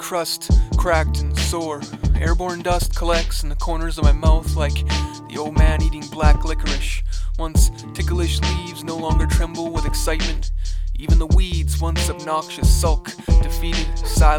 crust, cracked and sore. Airborne dust collects in the corners of my mouth like the old man eating black licorice. Once ticklish leaves no longer tremble with excitement. Even the weeds, once obnoxious, sulk, defeated, silent.